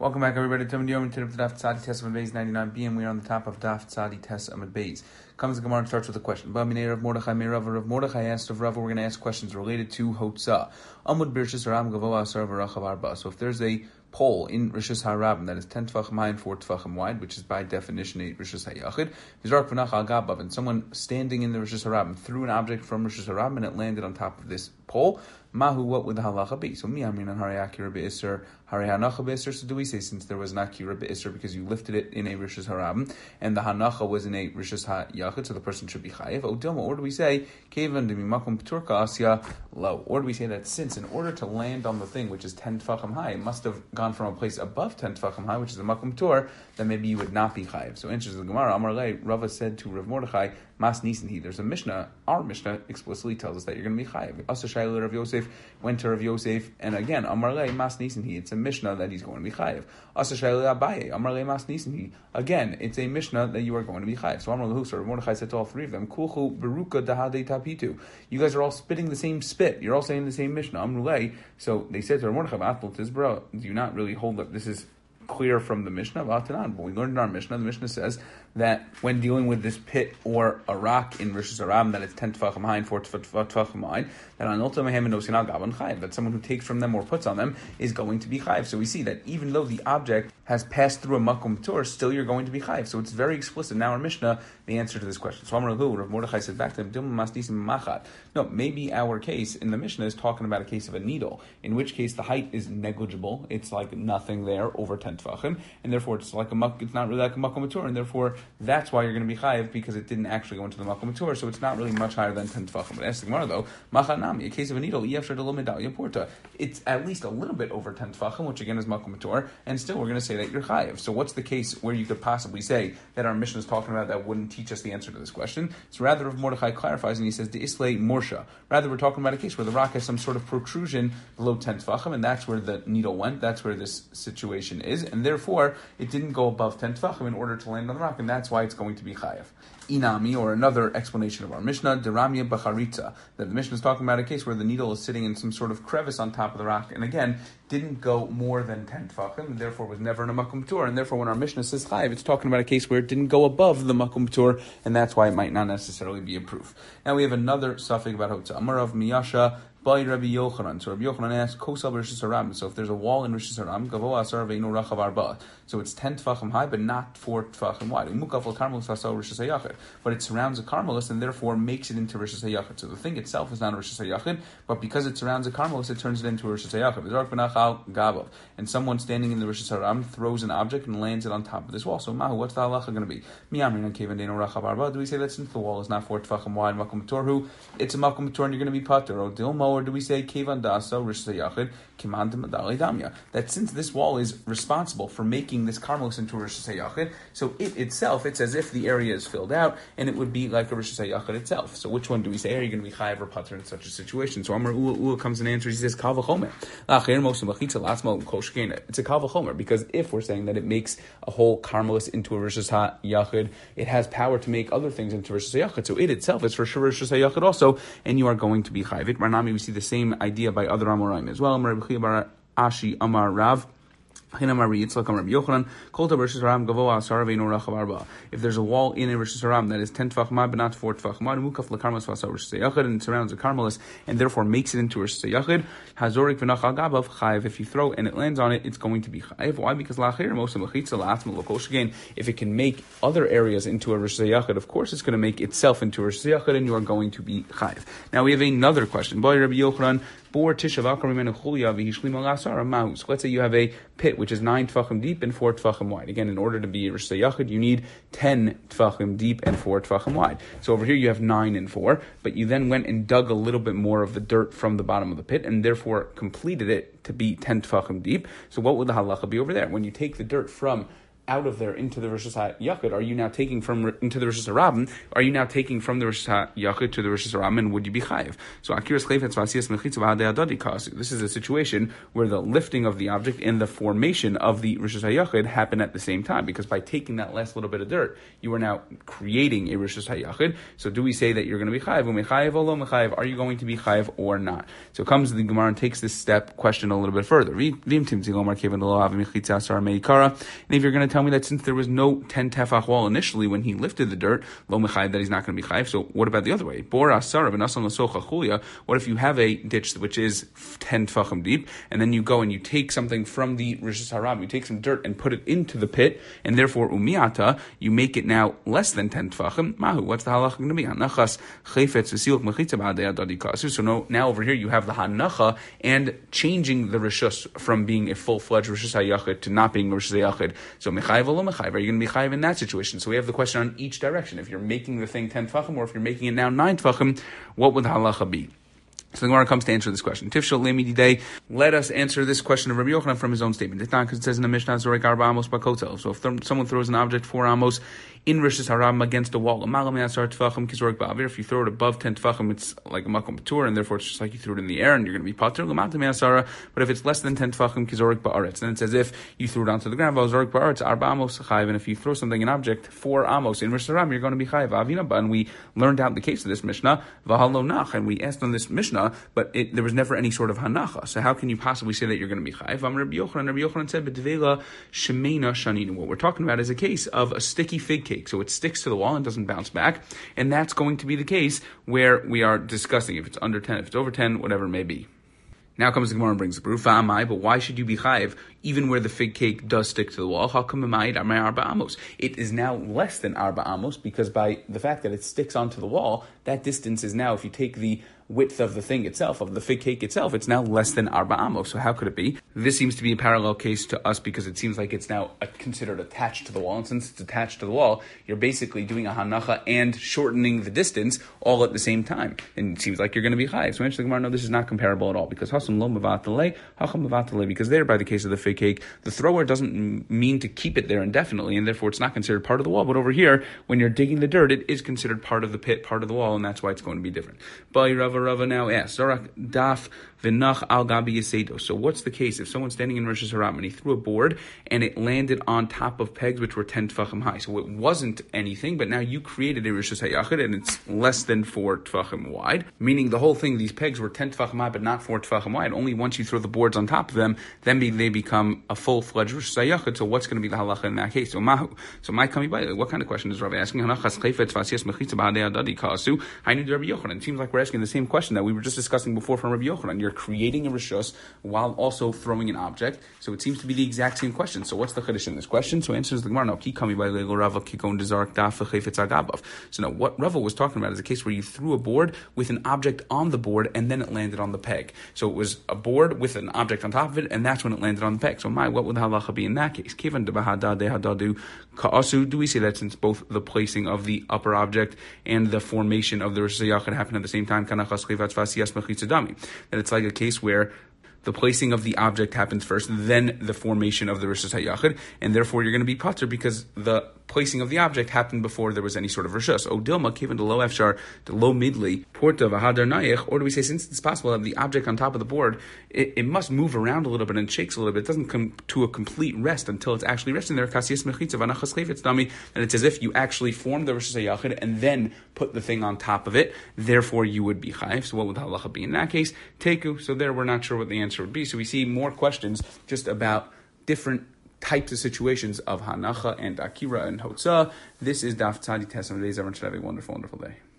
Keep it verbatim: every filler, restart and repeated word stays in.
Welcome back, everybody, to Yom Today to Daf Tzadi Tes Amud Beis ninety-nine b, and we are on the top of Daf Tzadi Tes Amud Beis. Comes the Gemara and starts with a question. Ba'minei Rav Mordechai Meirav Rav Mordechai asked of Rav, we're going to ask questions related to Hotzah. Amud Birshis Haram Gavoa Asar V'Rachav Arba. So if there's a pole in Rishus HaRabim that is ten Tvachim high and four Tvachim wide, which is by definition a Rishus HaYachid, V'Zark V'Nach Al Gabav, and someone standing in the Rishus HaRabim threw an object from Rishus HaRabim and it landed on top of this pole, Mahu, what would the halacha be? So, mi amrin and hari akira be'isr, hari hanacha be'isr. So, do we say since there was an akira be'isr because you lifted it in a rishus harabim and the hanacha was in a rishus hayachid, so the person should be chayiv? O dilma, or do we say kevan demi makom p'turka asya low? Or do we say that since in order to land on the thing which is ten tefachim high, it must have gone from a place above ten tefachim high, which is a makom tur, then maybe you would not be chayiv. So, answers the Gemara. Amar lei, Rava said to Rav Mordechai, Mas Nisanhi. There's a Mishnah. Our Mishnah explicitly tells us that you're going to be chayiv. Asa shayla Rav Yosef went to Rav Yosef, and again, Amar lei Mas Nisanhi. It's a Mishnah that he's going to be chayiv. Asa shayla Abaye. Amar lei Mas Nisanhi. Again, it's a Mishnah that you are going to be chayiv. So Amar lehu. So Rav Mordechai said to all three of them, Kulchu beruka dahade tapitu. You guys are all spitting the same spit. You're all saying the same Mishnah. Amar lei. So they said to Rav Mordechai, Atl Tizbra, do you not really hold up? This is clear from the Mishnah. But we learned in our Mishnah, the Mishnah says that when dealing with this pit or a rock in Rishus HaRabim that is ten tefachim high and four tefachim wide, that on Ulta Mehem and Osinal Gaban Chayiv, that someone who takes from them or puts on them is going to be Chayiv. So we see that even though the object has passed through a Makom Tur, still you're going to be Chayiv. So it's very explicit. Now our Mishnah, the answer to this question. So Amar Hu, Rav Mordechai said back to him, no, maybe our case in the Mishnah is talking about a case of a needle, in which case the height is negligible. It's like nothing there over ten tefachim, and therefore it's like a it's not really like a Makom Tur, and therefore that's why you're going to be chayiv, because it didn't actually go into the makom matur, so it's not really much higher than ten tefachim. But ask the Gemara though, machanami, a case of a needle, it's at least a little bit over ten tefachim, which again is makom matur, and still we're going to say that you're chayiv. So what's the case where you could possibly say that our Mishnah is talking about that wouldn't teach us the answer to this question? It's rather if Mordechai clarifies and he says the islay morsha. Rather we're talking about a case where the rock has some sort of protrusion below ten tefachim, and that's where the needle went. That's where this situation is, and therefore it didn't go above ten tefachim in order to land on the rock, and that's why it's going to be chayiv. Inami, or another explanation of our Mishnah, Deramia Bacharitza, that the Mishnah is talking about a case where the needle is sitting in some sort of crevice on top of the rock, and again, didn't go more than ten tefachim, and therefore was never in a makom tur, and therefore when our Mishnah says chayiv, it's talking about a case where it didn't go above the makom tur, and that's why it might not necessarily be a proof. Now we have another suffix about Hotzah. Amar of Miyasha, by Rabbi Yochanan. So Rabbi Yochanan asked, Kosal Rishus HaRabim. So if there's a wall in Rishus HaRabim, Gavoa Asar Ve'inu Rachav Arba. So it's ten tefachim high, but not four tefachim wide. Umukaf al-Karmelis Asal Rishus HaYachid. But it surrounds a Karmelis and therefore makes it into Rishus HaYachid. So the thing itself is not a Rishus HaYachid, but because it surrounds a Karmelis, it turns it into a Rishus HaYachid. V'zark B'nach Al Gabav. And someone standing in the Rishus HaRabim throws an object and lands it on top of this wall. So Mahu, what's the halacha going to be? Miyamrin and Kevan Deinu Rachav Arba. Do we say that since the wall is not four tefachim wide, Makom Torhu, it's a Makom Tor and you're going to be Pater? Or Dilmo, or do we say Kevan that since this wall is responsible for making this Karmelis into a Rishus HaYachid, so it itself, it's as if the area is filled out, and it would be like a Rishus HaYachid itself. So which one do we say? Are you going to be chayav or pater in such a situation? So Amar Ula, Ula comes and answers, he says, Kal v'chomer. It's a Kal v'chomer, because if we're saying that it makes a whole Karmelis into a Rishus HaYachid, it has power to make other things into Rishus HaYachid, so it itself is for sure Rishus HaYachid also, and you are going to be chayav. Ranami, we see the same idea by other Amoraim as well. Amar Rabbi Bar Ashi Amar Rav. If there's a wall in a Rishus HaRabim that is ten tefachim high but not four tefachim wide, mukaf lekarmelis v'asar Rishus HaYachid, and it surrounds a Karmelis and therefore makes it into a Rishus HaYachid, hazorik v'nach al gabav chayiv. If you throw and it lands on it, it's going to be chayiv. Why? Because la'achir most mechitza la'atzma lokosh. Again, if it can make other areas into a Rishus HaYachid, of course it's going to make itself into a Rishus HaYachid, and you are going to be chayiv. Now we have another question. Boy, Rabbi Yochanan. So let's say you have a pit which is nine tefachim deep and four tefachim wide. Again, in order to be a Rishus HaYachid, you need ten tefachim deep and four tefachim wide. So over here you have nine and four, but you then went and dug a little bit more of the dirt from the bottom of the pit and therefore completed it to be ten tefachim deep. So what would the halacha be over there? When you take the dirt from out of there into the Rishus HaYachid, are you now taking from into the Rishus HaRabim? Are you now taking from the Rishus HaYachid to the Rishus HaRabim, and would you be chayiv? So Akiras Chayfetz Vasiyas Mechitza V'Hadei Adadi Kasu. This is a situation where the lifting of the object and the formation of the Rishus HaYachid happen at the same time, because by taking that last little bit of dirt, you are now creating a Rishus HaYachid. So do we say that you're going to be chayiv? Umechayiv olo mechayiv? Are you going to be chayiv or not? So comes the Gemara and takes this step question a little bit further. And if you're going to tell me that since there was no ten tefach wall initially when he lifted the dirt, lo mechayiv, that he's not going to be chayiv. So what about the other way? What if you have a ditch which is ten tefachim deep, and then you go and you take something from the Rishus HaRabim, you take some dirt and put it into the pit, and therefore umiata, you make it now less than ten tefachim. Mahu, what's the halacha going to be? Hanachas chayfetz v'siluk mechitza b'adei adadi kasu. So no, now over here you have the hanacha and changing the rishus from being a full-fledged Rishus HaYachid to not being a Rishus HaYachid. So mechayiv or lo mechayiv? Are you going to be chayiv in that situation? So we have the question on each direction. If you're making the thing ten tefachim, or if you're making it now nine tefachim, what would the halacha be? So the Gemara comes to answer this question. Tifshel le'midi day. Let us answer this question of Rabbi Yochanan from his own statement. It's not because it says in the Mishnah, Zorek arba amos bakotel. So if th- someone throws an object four amos in Rishus HaRabim against a wall, if you throw it above ten tefachim, it's like a makom patur, and therefore it's just like you threw it in the air, and you're going to be patur. But if it's less than ten tefachim, kizorek ba'aretz, then it's as if you threw it onto the ground. Zorek ba'aretz arba amos chayiv. And if you throw something, an object four amos in Rishus HaRabim, you're going to be chayiv. Avina, and we learned out the case of this Mishnah, v'halo nach, and we asked on this Mishnah, but it, there was never any sort of hanacha. So how can you possibly say that you're going to be chayiv? I'm Rabbi Yochanan. Rabbi Yochanan said, "B'dvela shemeina shaninu." What we're talking about is a case of a sticky fig cake. So it sticks to the wall and doesn't bounce back. And that's going to be the case where we are discussing if it's under ten, if it's over ten, whatever it may be. Now comes the Gemara and brings the proof. But why should you be chayiv even where the fig cake does stick to the wall? It is now less than arba amos, because by the fact that it sticks onto the wall, that distance is now, if you take the width of the thing itself, of the fig cake itself, it's now less than arba amos. So how could it be? This seems to be a parallel case to us, because it seems like it's now considered attached to the wall. And since it's attached to the wall, you're basically doing a hanacha and shortening the distance all at the same time. And it seems like you're going to be chayiv. So the Gemara, no, this is not comparable at all, because hasam lo mevatale, hacham mevatale, because there, by the case of the fig cake, the thrower doesn't mean to keep it there indefinitely, and therefore it's not considered part of the wall. But over here, when you're digging the dirt, it is considered part of the pit, part of the wall, and that's why it's going to be different. Rava Rava now asks, Zorak daf v'nach al gabi yasedo. So what's the case if someone's standing in Rishus HaRabim and he threw a board and it landed on top of pegs which were ten tefachim high? So it wasn't anything, but now you created a Rishus HaYachid and it's less than four tefachim wide, meaning the whole thing, these pegs were ten tefachim high but not four tefachim wide. Only once you throw the boards on top of them, then they become a full-fledged Rishus HaYachid. So what's going to be the halacha in that case? So mahu. So my coming by, what kind of question is Rav asking? I knew Rabbi Yochanan. It seems like we're asking the same question that we were just discussing before from Rabbi Yochanan. You're creating a rishus while also throwing an object. So it seems to be the exact same question. So what's the chiddush in this question? So answers the Gemara, no, ki kami by lego Rava kikon dezark daf v'chayfetz agabav. So no, what Rava was talking about is a case where you threw a board with an object on the board and then it landed on the peg. So it was a board with an object on top of it, and that's when it landed on the peg. So my, what would the halacha be in that case? Kivan debahada dehadadu ka'asu. Do we say that since both the placing of the upper object and the formation of the Rishus HaYachid happen at the same time, that it's like a case where the placing of the object happens first, then the formation of the Rishus HaYachid, and therefore you're going to be patur because the placing of the object happened before there was any sort of Rishus. O dilma, given the low efshar, the low midly, porta v'hadar nayich, or do we say since it's possible that the object on top of the board, it, it must move around a little bit and shakes a little bit, it doesn't come to a complete rest until it's actually resting there, kasiyas mechitza v'anachas chayfetz dami, and it's as if you actually formed the Rishus HaYachid and then put the thing on top of it, therefore you would be chayiv. So what would the halacha be in that case? Teku, so there we're not sure what the answer would be. So we see more questions just about different types of situations of hanacha and akira and hotzah. This is Daf Tzadi Tes. Everyone should have a wonderful, wonderful day.